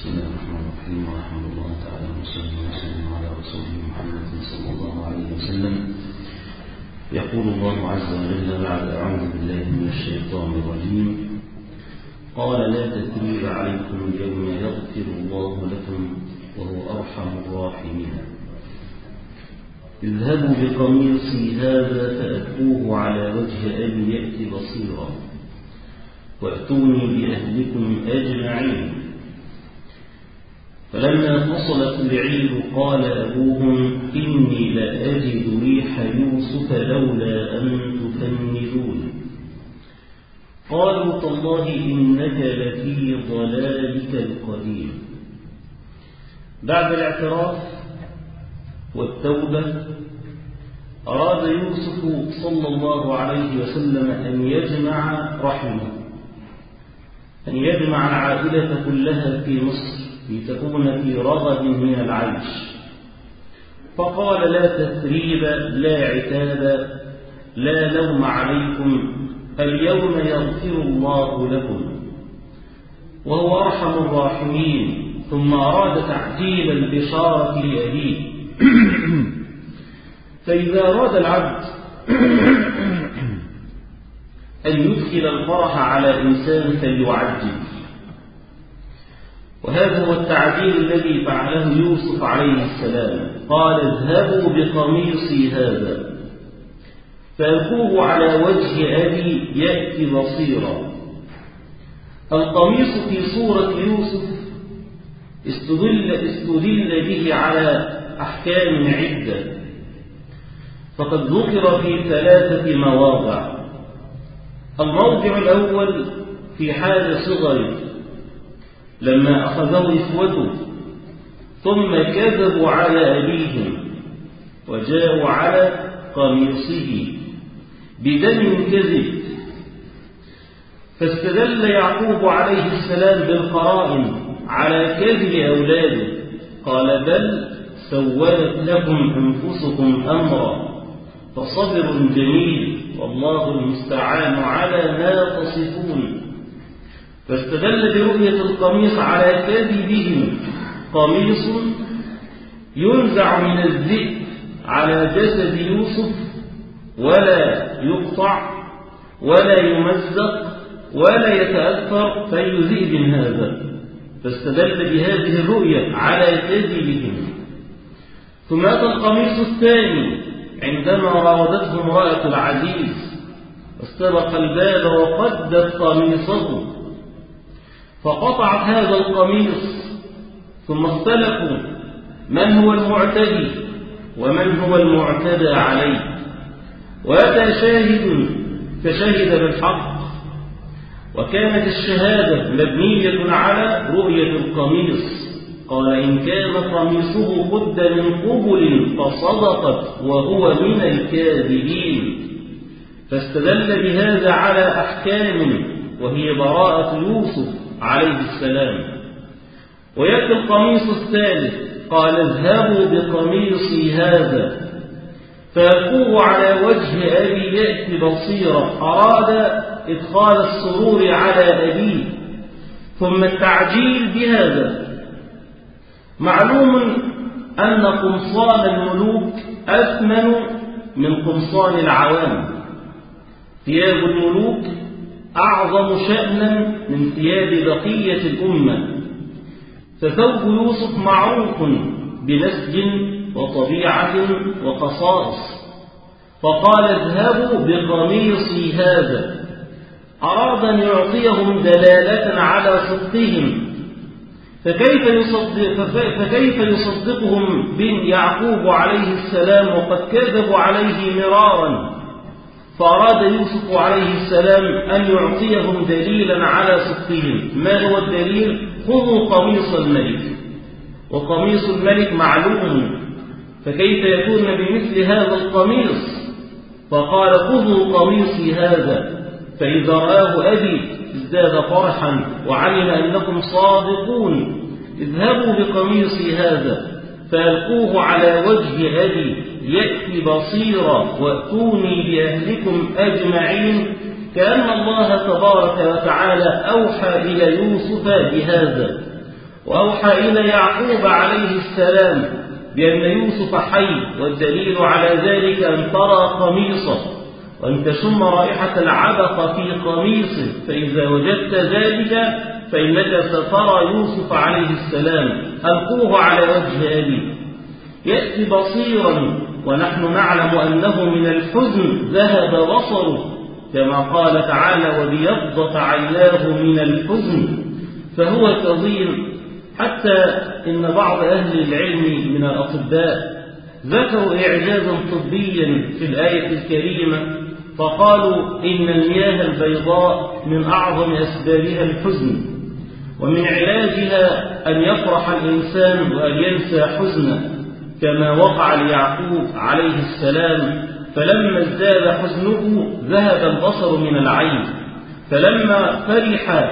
بسم الله الرحمن الرحيم ورحمة الله تعالى وسلم على رسوله محمد صلى الله عليه وسلم. يقول الله عز وجل بعد أعوذ بالله من الشيطان الرجيم: قال لا تثريب عليكم اليوم يغفر الله لكم وهو أرحم الراحمين. اذهبوا بقميصي هذا فألقوه على وجه أبي يأت بصيرا وأتوني بأهلكم أجمعين. فلما فصلت العير قال أبوهم إني لأجد ريح يوسف لولا أن تفندون. قالوا تالله إنك لفي ضلالك القديم. بعد الاعتراف والتوبة أراد يوسف صلى الله عليه وسلم أن يجمع رحمه، أن يجمع العائلة كلها في مصر لتكون في رغد من العيش. فقال: لا تثريب، لا عتاب، لا لوم عليكم، اليوم يغفر الله لكم وهو أرحم الراحمين. ثم أراد تعجيل البشارة لأبيه. فإذا أراد العبد أن يدخل الفرح على إنسان فليعجل، وهذا هو التعجيل الذي فعله يوسف عليه السلام. قال: اذهبوا بقميصي هذا فألقوه على وجه أبي يأت بصيرا. القميص في صورة يوسف استدل به على أحكام عدة، فقد ذكر في 3 مواضع. الموضع الأول في حال صغره لما أخذه إخوته ثم كذبوا على أبيهم وجاءوا على قميصه بدم كذب، فاستدل يعقوب عليه السلام بالقرائن على كذب أولاده. قال: بل سولت لكم أنفسكم أمرا فصبر جميل والله المستعان على ما تصفون. فاستدل برؤية القميص على كذبهم. قميص ينزع من الذئب على جسد يوسف ولا يقطع ولا يمزق ولا يتأثر فأي ذئب هذا. فاستدل بهذه الرؤية على كذبهم. ثم أتى القميص الثاني عندما راودته امرأة العزيز واستبق الباب وقدت قميصه، فقطعت هذا القميص. ثم اختلفوا من هو المعتدي ومن هو المعتدى عليه، وأتى شاهد فشهد بالحق، وكانت الشهادة مبنية على رؤية القميص. قال: إن كان قميصه قد من قبل فصدقت وهو من الكاذبين. فاستدل بهذا على أحكام وهي براءة يوسف عليه السلام. ويأتي القميص الثالث. قال: اذهبوا بقميصي هذا فألقوه على وجه أبي يأت بصيرا. أراد إدخال السرور على أبيه. ثم التعجيل بهذا. معلوم أن قمصان الملوك أثمن من قمصان العوام. ثياب الملوك أعظم شأنا من ثياب بقية الأمة. فثوب يوسف معروف بنسج وطبيعة وخصائص. فقال: اذهبوا بقميصي هذا. أراد أن يعطيهم دلالة على صدقهم. فكيف يصدقهم بن يعقوب عليه السلام وقد كذبوا عليه مرارا؟ فأراد يوسف عليه السلام أن يعطيهم دليلا على صدقهم. ما هو الدليل؟ خذوا قميص الملك، وقميص الملك معلوم، فكيف يكون بمثل هذا القميص؟ فقال: خذوا قميصي هذا. فإذا رآه أبي ازداد فرحا وعلم أنكم صادقون. اذهبوا بقميصي هذا فألقوه على وجه أبي يأتي بصيرا وأتوني بأهلكم أجمعين. كأن الله تبارك وتعالى أوحى إلى يوسف بهذا. وأوحى إلى يعقوب عليه السلام بأن يوسف حي، والدليل على ذلك أن ترى قميصه وأن تشم رائحة العبق في قميصه، فإذا وجدت ذلك فإنك سترى يوسف عليه السلام، ألقوه على وجه أبي. يأتي بصيرا ونحن نعلم أنه من الحزن ذهب بصره، كما قال تعالى: وبيضت عيناه من الحزن، فهو كظيم. حتى إن بعض أهل العلم من الأطباء ذكروا إعجازا طبيا في الآية الكريمة، فقالوا إن المياه البيضاء من أعظم أسبابها الحزن، ومن علاجها أن يفرح الإنسان وأن ينسى حزنه، كما وقع ليعقوب عليه السلام، فلما ازداد حزنه ذهب البصر من العين، فلما فرح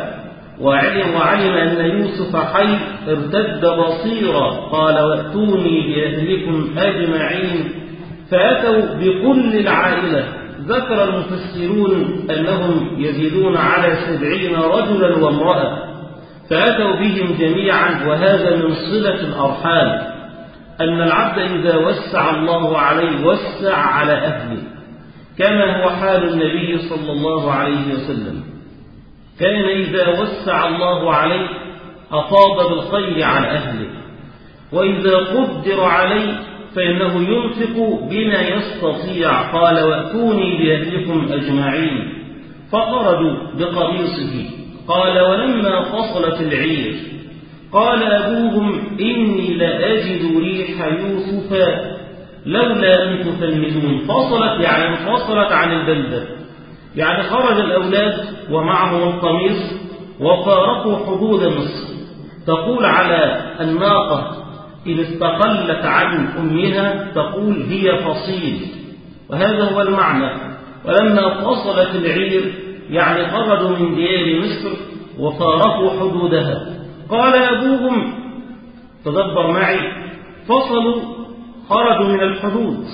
وعلم أن يوسف حي ارتد بصيرا، قال: وأتوني بأهلكم أجمعين، فأتوا بكل العائلة. ذكر المفسرون أنهم يزيدون على 70 رجلا وامرأة، فأتوا بهم جميعا، وهذا من صلة الأرحام، أن العبد إذا وسع الله عليه وسع على أهله، كما هو حال النبي صلى الله عليه وسلم، كان إذا وسع الله عليه أفاض بالخير على أهله، وإذا قدر عليه فإنه ينفق بما يستطيع. قال: وأتوني بأهلكم أجمعين، فخرجوا بقميصه. قال: ولما فصلت العير قال أبوهم: إني لأجد ريح يوسف لولا أن تفندون. فصلت يعني انفصلت عن البلدة، يعني خرج الأولاد ومعهم القميص وفارقوا حدود مصر. تقول على الناقة إن استقلت عن أمها تقول هي فصيل، وهذا هو المعنى. ولما فصلت العير يعني خرجوا من ديار مصر وفارقوا حدودها. قال أبوهم، تدبر معي، فصلوا، خرجوا من الحدود.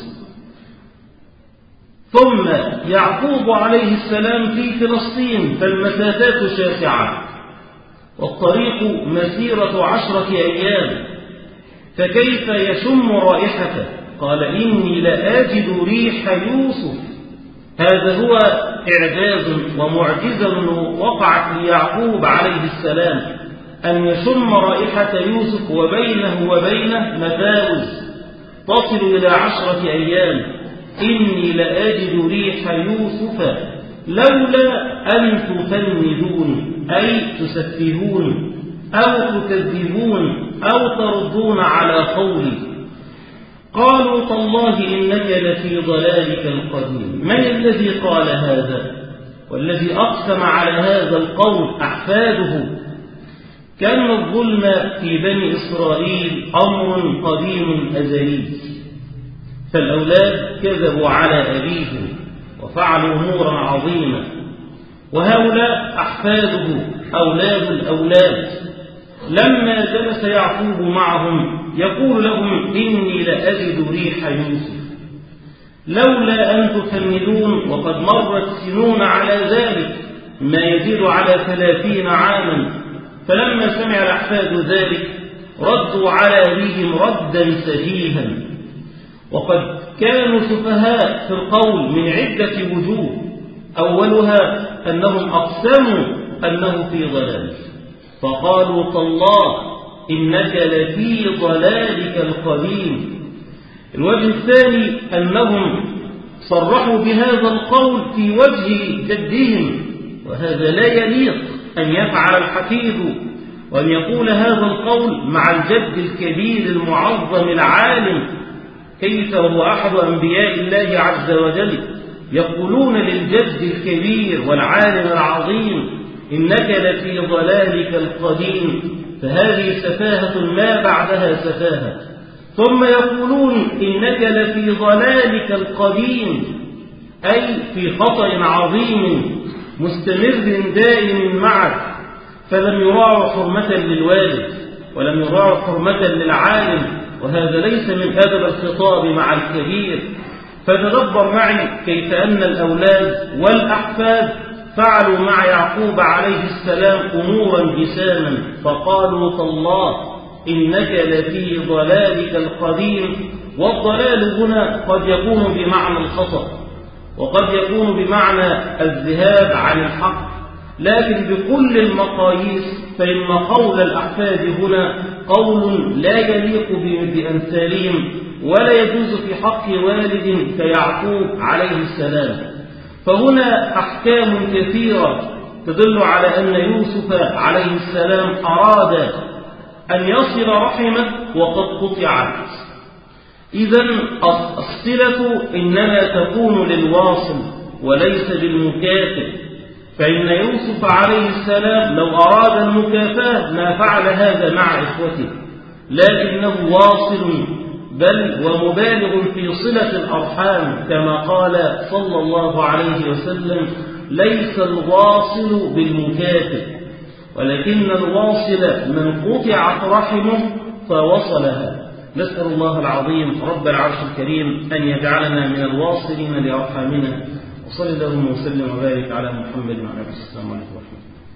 ثم يعقوب عليه السلام في فلسطين، فالمسافات شاسعة والطريق مسيرة 10 أيام، فكيف يشم رائحته؟ قال: إني لأجد ريح يوسف. هذا هو إعجاز ومعجزة وقعت ليعقوب عليه السلام، أن يشم رائحة يوسف، وبينه وبينه مفاوز تصل إلى 10 أيام. إني لأجد ريح يوسف لولا أن تفندون، أي تسفهون أو تكذبون أو تردون على قولي. قالوا: تالله إنك لفي ضلالك القديم. من الذي قال هذا؟ والذي أقسم على هذا القول أحفاده. كان الظلم في بني إسرائيل أمر قديم أزلي، فالأولاد كذبوا على أبيهم وفعلوا أمورا عظيمة، وهؤلاء أحفاده أولاد الأولاد. لما جلس يعقوب معهم يقول لهم: إني لأجد ريح يوسف لولا أن تفندون، وقد مرت سنون على ذلك، ما يزيد على 30 عاما. فلما سمع الأحفاد ذلك ردوا على أبيهم ردا سفيها، وقد كانوا سفهاء في القول من عدة وجوه. أولها أنهم أقسموا أنه في ضلال، فقالوا: تالله إنك لفي ضلالك القديم. الوجه الثاني أنهم صرحوا بهذا القول في وجه جدهم، وهذا لا يليق أن يفعل الحفيد وأن يقول هذا القول مع الجد الكبير المعظم العالم. كيف وهو أحد أنبياء الله عز وجل يقولون للجد الكبير والعالم العظيم: إنك لفي ضلالك القديم؟ فهذه سفاهة ما بعدها سفاهة. ثم يقولون: إنك لفي ضلالك القديم، أي في خطأ عظيم مستمر دائم معك. فلم يراعوا حرمة للوالد ولم يراعوا حرمة للعالم، وهذا ليس من أدب الخطاب مع الكبير. فتدبر معي كيف أن الأولاد والأحفاد فعلوا مع يعقوب عليه السلام أمورا جساما فقالوا تالله إنك لفي ضلالك القديم. والضلال هنا قد يكون بمعنى الخطأ وقد يكون بمعنى الذهاب عن الحق، لكن بكل المقاييس فإن قول الأحفاد هنا قول لا يليق بأمثالهم ولا يجوز في حق والد كيعقوب عليه السلام. فهنا أحكام كثيرة تدل على أن يوسف عليه السلام أراد أن يصل رحمه وقد قطعت. إذن الصلة إنما تكون للواصل وليس للمكافئ، فإن يوسف عليه السلام لو أراد المكافأة ما فعل هذا مع إخوته، لكنه واصل بل ومبالغ في صلة الأرحام كما قال صلى الله عليه وسلم: ليس الواصل بالمكافئ ولكن الواصل من قطعت رحمه فوصلها. نسأل الله العظيم رب العرش الكريم أن يجعلنا من الواصلين لأرحامنا. وصلى اللهم وسلم وبارك على محمد وعلى آله وصحبه وسلم.